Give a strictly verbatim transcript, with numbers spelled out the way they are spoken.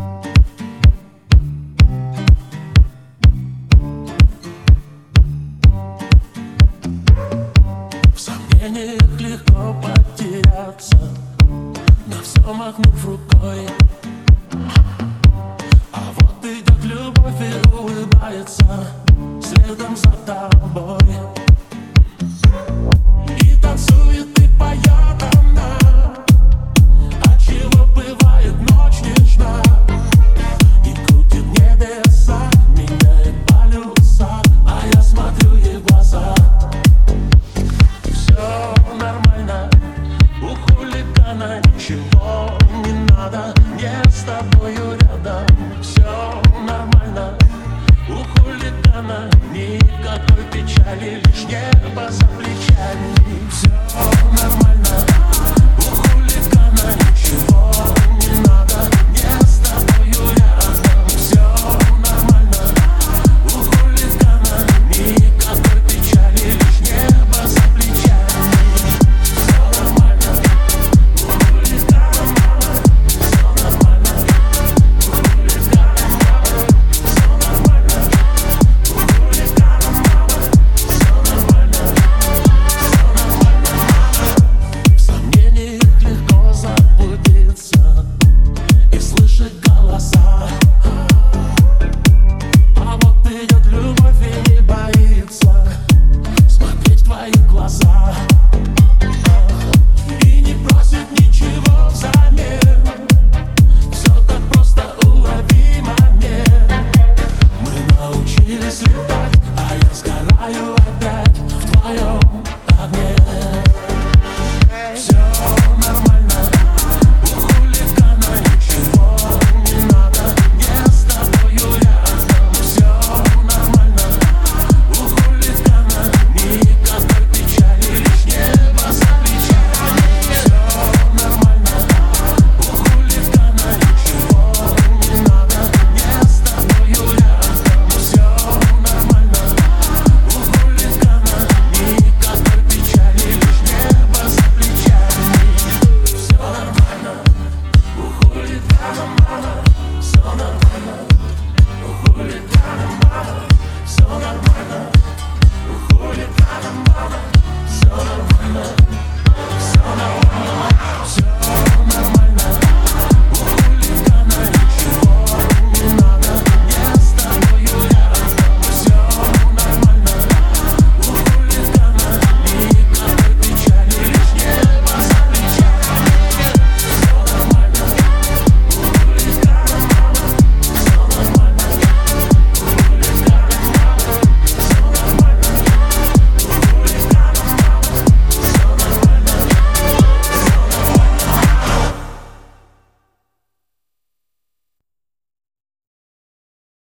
В сомнениях легко потеряться, на все махнув рукой. А вот идет любовь и улыбается следом за тобой. И танцует, и поет она, отчего бывает ночь нежна. И крутит небеса, меняет полюса, а я смотрю ей в глаза. Все нормально, у хулигана ничего не надо, мне с тобою рядом. Все нормально, у хулигана никакой печали, лишь небо за плечами. Все нормально.